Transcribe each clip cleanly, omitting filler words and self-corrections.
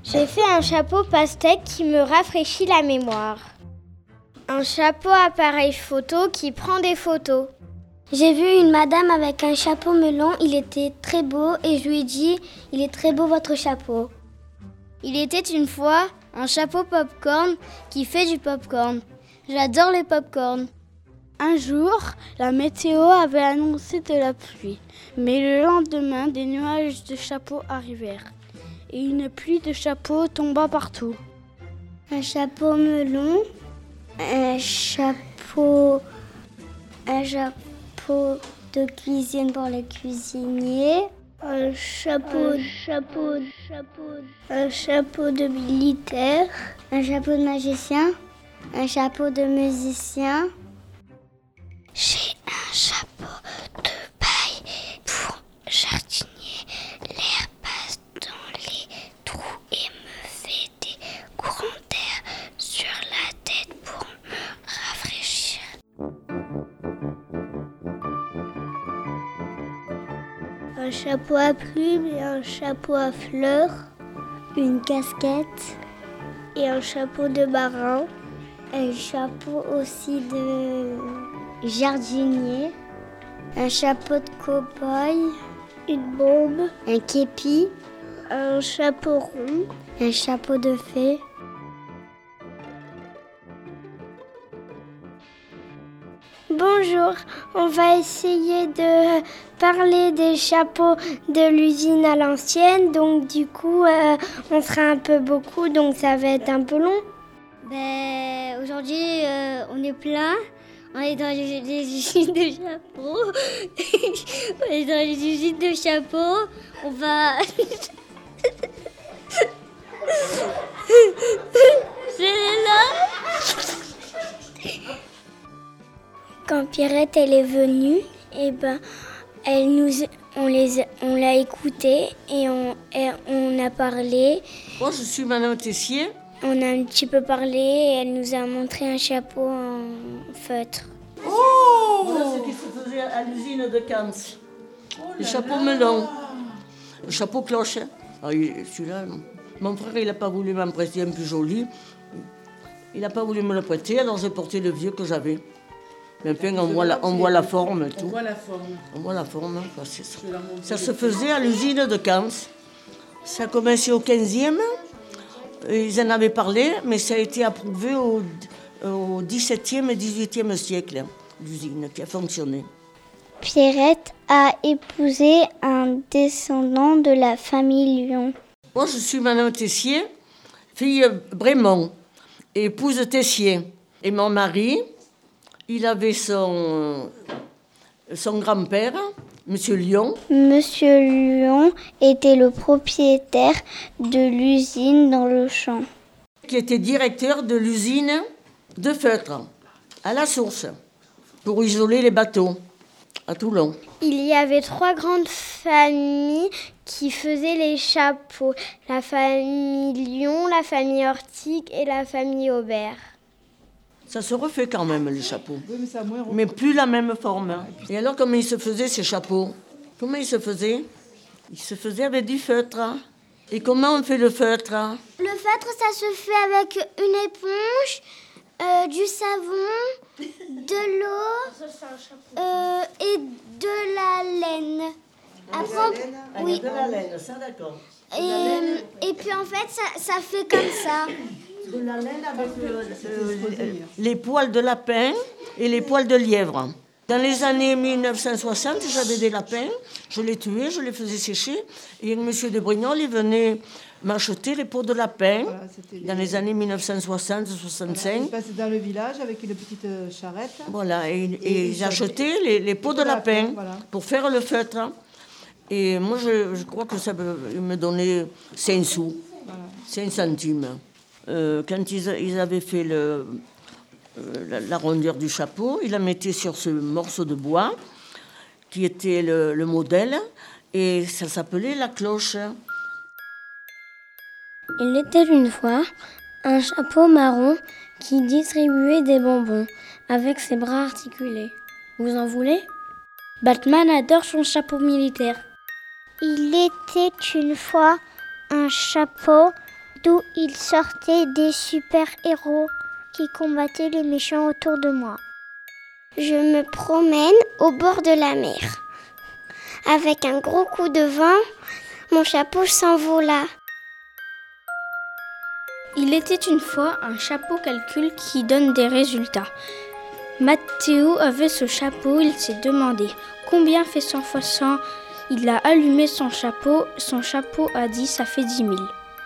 J'ai fait un chapeau pastèque qui me rafraîchit la mémoire. Un chapeau appareil photo qui prend des photos. J'ai vu une madame avec un chapeau melon, il était très beau et je lui ai dit « Il est très beau votre chapeau ». Il était une fois un chapeau pop-corn qui fait du pop-corn. J'adore les pop-corn. Un jour, la météo avait annoncé de la pluie, mais le lendemain, des nuages de chapeaux arrivèrent et une pluie de chapeaux tomba partout. Un chapeau melon, un chapeau de cuisine pour les cuisiniers, un chapeau de militaire, un chapeau de magicien, un chapeau de musicien. J'ai un chapeau de paille pour jardinier. L'air passe dans les trous et me fait des courants d'air sur la tête pour me rafraîchir. Un chapeau à plumes et un chapeau à fleurs, une casquette et un chapeau de marin, un chapeau aussi de jardinier, un chapeau de cow-boy, une bombe, un képi, un chapeau rond, un chapeau de fée. Bonjour, on va essayer de parler des chapeaux de l'usine à l'ancienne, donc du coup on sera un peu beaucoup, donc ça va être un peu long. Aujourd'hui, on est plein. On est dans les usines de chapeaux. On est dans les usines de chapeaux. On va... C'est là. Quand Pierrette elle est venue, on l'a écoutée et on a parlé. Moi, je suis Madame Tessier. On a un petit peu parlé et elle nous a montré un chapeau en feutre. Voilà ce qui se faisait à l'usine de Cans. Le chapeau melon, le chapeau cloche. Ah, celui-là, mon frère, il n'a pas voulu m'en prêter un plus joli. Il n'a pas voulu me le prêter, alors j'ai porté le vieux que j'avais. Mais enfin, on voit la forme et tout. On voit la forme. Ça se faisait à l'usine de Cans. Ça a commencé au 15e. Ils en avaient parlé, mais ça a été approuvé au 17e et 18e siècle, l'usine qui a fonctionné. Pierrette a épousé un descendant de la famille Lyon. Moi, je suis Madame Tessier, fille Brémond, épouse Tessier. Et mon mari, il avait son grand-père, Monsieur Lyon. Monsieur Lyon était le propriétaire de l'usine dans le champ. Qui était directeur de l'usine de feutre, à la source, pour isoler les bateaux, à Toulon. Il y avait 3 grandes familles qui faisaient les chapeaux. La famille Lyon, la famille Ortique et la famille Aubert. Ça se refait quand même, les chapeaux. Mais plus la même forme. Et alors, comment ils se faisaient, ces chapeaux? Comment ils se faisaient? Ils se faisaient avec du feutre. Et comment on fait le feutre? Le feutre, ça se fait avec une éponge, du savon, de l'eau et de la laine. Oui. De la laine, ça d'accord. Et puis en fait, ça fait comme ça. De la laine avec les poils de lapin et les poils de lièvre. Dans les années 1960, j'avais des lapins, je les tuais, je les faisais sécher. Et M. de Brignol, il venait m'acheter les peaux de lapin dans les années 1960-65. Il passait dans le village avec une petite charrette. Voilà, et j'achetais les peaux de lapin pour faire le feutre. Et moi, je crois que ça me donnait 5 sous, 5 centimes. Quand ils avaient fait la rondeur du chapeau, ils la mettaient sur ce morceau de bois qui était le modèle et ça s'appelait la cloche. Il était une fois un chapeau marron qui distribuait des bonbons avec ses bras articulés. Vous en voulez? Batman adore son chapeau militaire. Il était une fois un chapeau d'où il sortait des super-héros qui combattaient les méchants autour de moi. Je me promène au bord de la mer. Avec un gros coup de vent, mon chapeau s'envola. Il était une fois un chapeau calcul qui donne des résultats. Mathéo avait ce chapeau, il s'est demandé combien fait 100 fois 100. Il a allumé son chapeau a dit ça fait 10 000.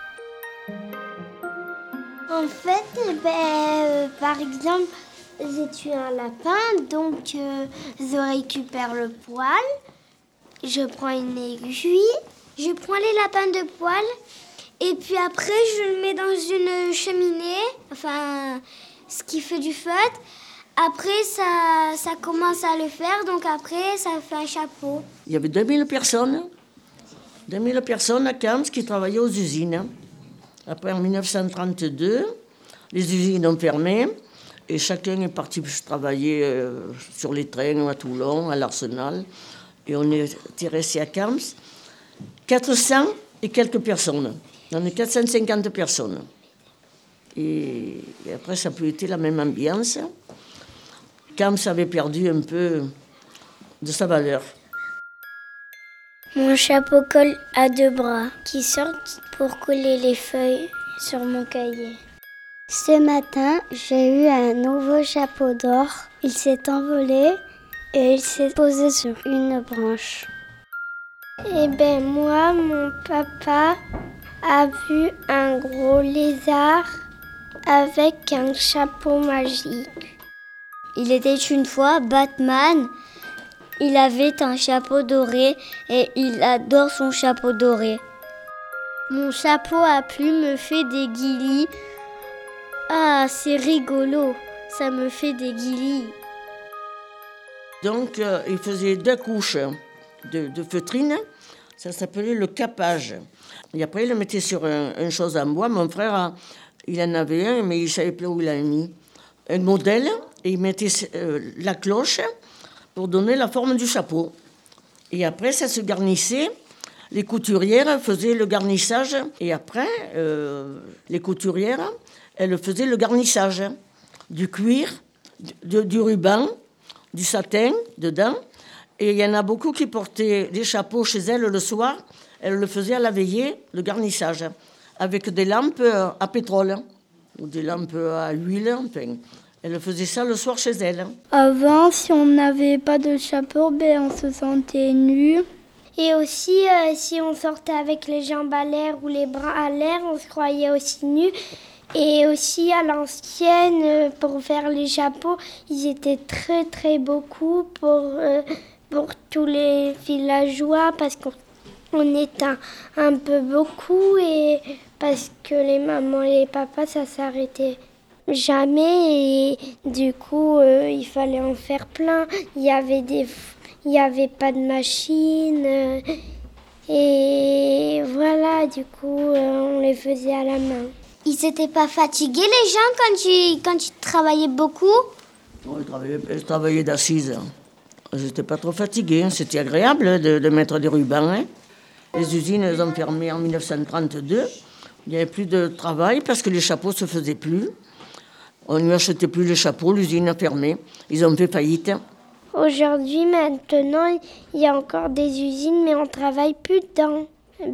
En fait, par exemple, j'ai tué un lapin, donc je récupère le poil, je prends une aiguille, je prends les lapins de poil, et puis après je le mets dans une cheminée, enfin ce qui fait du feu. Après ça commence à le faire, donc après ça fait un chapeau. Il y avait 2000 personnes à Camps qui travaillaient aux usines. Après, en 1932, les usines ont fermé et chacun est parti travailler sur les trains à Toulon, à l'Arsenal. Et on est resté à Camps. 400 et quelques personnes. On est 450 personnes. Et après, ça a pu être la même ambiance. Camps avait perdu un peu de sa valeur. Mon chapeau colle à 2 bras qui sortent pour coller les feuilles sur mon cahier. Ce matin, j'ai eu un nouveau chapeau d'or. Il s'est envolé et il s'est posé sur une branche. Moi, mon papa a vu un gros lézard avec un chapeau magique. Il était une fois Batman. Il avait un chapeau doré et il adore son chapeau doré. Mon chapeau à plumes me fait des guilis. Ah, c'est rigolo, ça me fait des guilis. Donc, il faisait 2 couches de feutrine. Ça s'appelait le capage. Et après, il le mettait sur une chose en bois. Mon frère, il en avait un, mais il ne savait plus où il l'avait mis. Un modèle, et il mettait la cloche pour donner la forme du chapeau. Et après, ça se garnissait. Les couturières faisaient le garnissage. Et après, les couturières, elles faisaient le garnissage. Du cuir, du ruban, du satin dedans. Et il y en a beaucoup qui portaient des chapeaux chez elles le soir. Elles le faisaient à la veillée, le garnissage, avec des lampes à pétrole ou des lampes à huile. Enfin, elles faisaient ça le soir chez elles. Avant, si on n'avait pas de chapeau, on se sentait nu. Et aussi, si on sortait avec les jambes à l'air ou les bras à l'air, on se croyait aussi nu. Et aussi, à l'ancienne, pour faire les chapeaux, ils étaient très, très beaucoup pour tous les villageois, parce qu'on était un peu beaucoup et parce que les mamans et les papas, ça s'arrêtait jamais. Et du coup, il fallait en faire plein. Il y avait pas de machine. Et voilà, du coup, on les faisait à la main. Ils n'étaient pas fatigués, les gens, quand tu travaillais beaucoup? Oh, ils travaillaient d'assises. Ils n'étaient pas trop fatigués. C'était agréable de mettre des rubans. Hein. Les usines, elles ont fermé en 1932. Il n'y avait plus de travail parce que les chapeaux ne se faisaient plus. On n'y achetait plus les chapeaux, l'usine a fermé. Ils ont fait faillite. Aujourd'hui, maintenant, il y a encore des usines, mais on ne travaille plus dedans.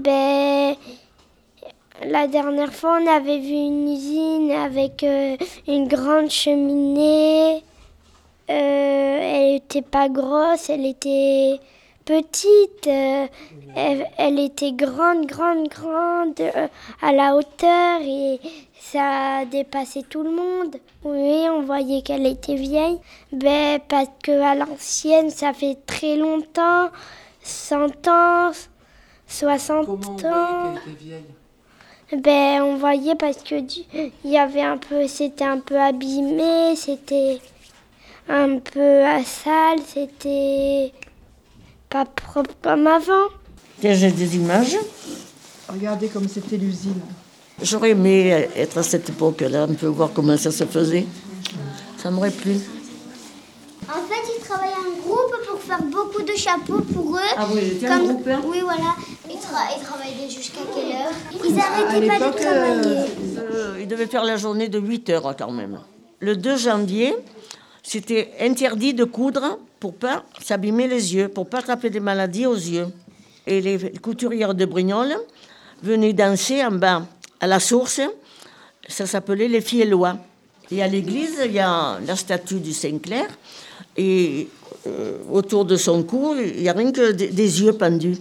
La dernière fois, on avait vu une usine avec une grande cheminée. Elle n'était pas grosse, elle était petite. Elle était grande à la hauteur et ça dépassait tout le monde. Oui, on voyait qu'elle était vieille. Parce qu'à l'ancienne, ça fait très longtemps, 100 ans, 60 ans. Comment on voyait qu'elle était vieille ? On voyait parce que il y avait c'était un peu abîmé, c'était un peu sale, c'était pas propre comme avant. J'ai des images. Regardez comme c'était l'usine. J'aurais aimé être à cette époque-là, un peu voir comment ça se faisait. Ça m'aurait plu. En fait, ils travaillaient en groupe pour faire beaucoup de chapeaux pour eux. Ah oui, c'était un groupe, hein ? Oui, voilà. Ils Ils travaillaient jusqu'à quelle heure? Ils n'arrêtaient pas de travailler. Ils devaient faire la journée de 8 heures quand même. Le 2 janvier, c'était interdit de coudre pour pas s'abîmer les yeux, pour pas attraper des maladies aux yeux. Et les couturières de Brignoles venaient danser en bas à la source. Ça s'appelait les Fiellois. Et à l'église, il y a la statue du Saint-Clair. Et autour de son cou, il n'y a rien que des yeux pendus.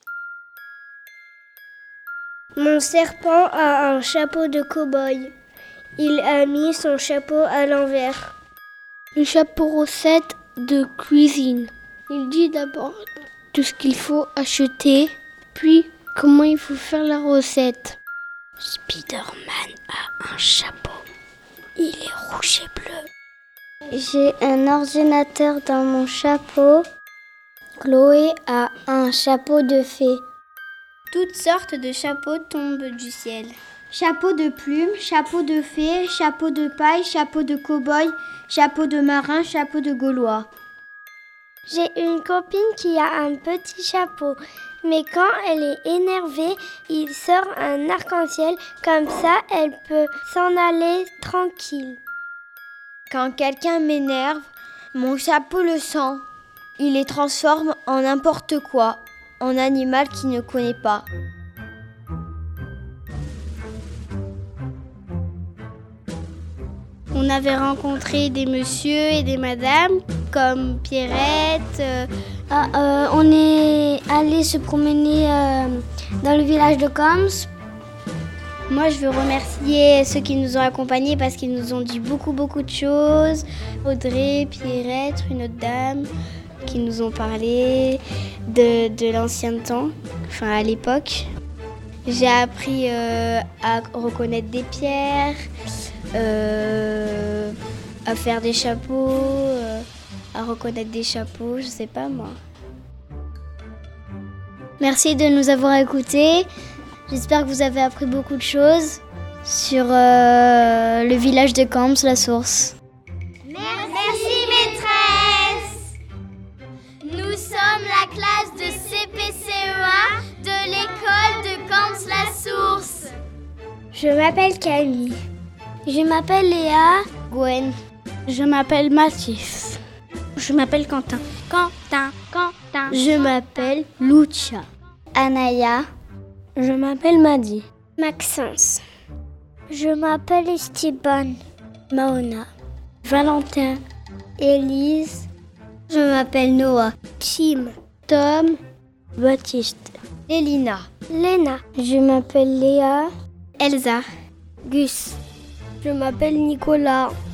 Mon serpent a un chapeau de cow-boy. Il a mis son chapeau à l'envers. Le chapeau recette de cuisine. Il dit d'abord tout ce qu'il faut acheter, puis comment il faut faire la recette. Spider-Man a un chapeau. Il est rouge et bleu. J'ai un ordinateur dans mon chapeau. Chloé a un chapeau de fée. Toutes sortes de chapeaux tombent du ciel. Chapeau de plume, chapeau de fée, chapeau de paille, chapeau de cow-boy, chapeau de marin, chapeau de gaulois. J'ai une copine qui a un petit chapeau, mais quand elle est énervée, il sort un arc-en-ciel, comme ça elle peut s'en aller tranquille. Quand quelqu'un m'énerve, mon chapeau le sent. Il les transforme en n'importe quoi, en animal qu'il ne connaît pas. On avait rencontré des messieurs et des madames comme Pierrette. On est allé se promener dans le village de Coms. Moi, je veux remercier ceux qui nous ont accompagnés parce qu'ils nous ont dit beaucoup de choses. Audrey, Pierrette, une autre dame qui nous ont parlé de l'ancien temps, enfin à l'époque. J'ai appris à reconnaître des pierres, à faire des chapeaux, à reconnaître des chapeaux, je sais pas moi. Merci de nous avoir écoutés. J'espère que vous avez appris beaucoup de choses sur le village de Camps, la source. Merci maîtresse. Nous sommes la classe de CPCEA de l'école de Camps-la-Source. Je m'appelle Camille. Je m'appelle Léa. Gwen. Je m'appelle Mathis. Je m'appelle Quentin. Quentin. Je m'appelle Lucia. Anaya. Je m'appelle Maddy. Maxence. Je m'appelle Esteban. Maona. Valentin. Élise. Je m'appelle Noah. Tim. Tom. Baptiste. Elina. Léna. Je m'appelle Léa. Elsa. Gus. Je m'appelle Nicolas.